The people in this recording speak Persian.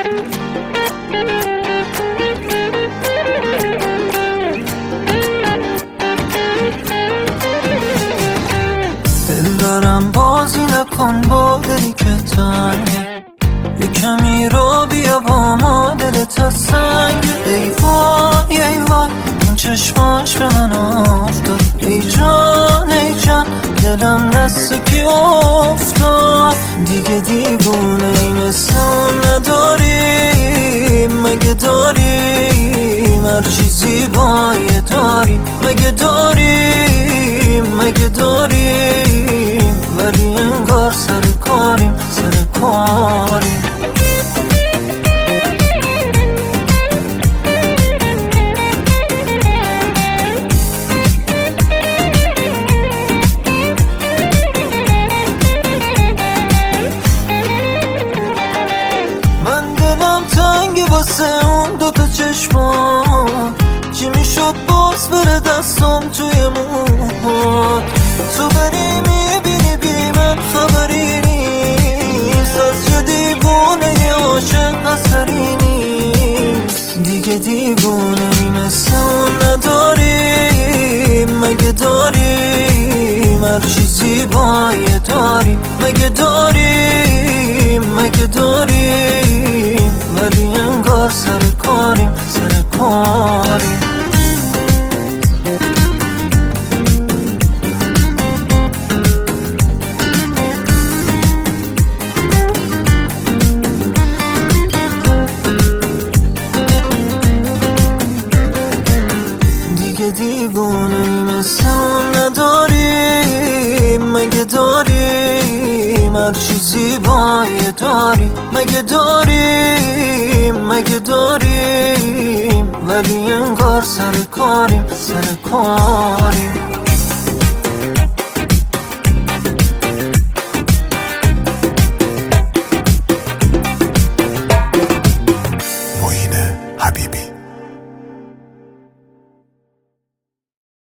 دل دارم بازی نکن با دلی که تنگه، یه کمی رو بیا با ما دلت سنگ. ای وای ای وای این چشماش به من افتاد، ای جان ای جان دلم دست کی افتاد. دیگه دیوونه ای مثل اون نداریم، مگه داریم هر چیزی بایه داریم، مگه داریم مگه داریم، ولی انگار سر کاریم سر کاریم. من دلم تنگه واسه اون دوتا چشمان، چی میشد باز بره دستم توی موهات. تو بری میبینی بی من خبری نیست، از یه دیوونه یه عاشق اثری نیست. دیگه دیوونه ای مثل اون نداریم، مگه داریم هر چیزی بایه داریم، مگه داریم مگه داریم، ولی انگار سر کاریم سر کاریم. دیگه دیوونه ای مثل اون نداریم، مگه داریم هر چیزی بایه داریم، مگه داریم مگه داریم، ولی انگار سر کاریم سر کاریم.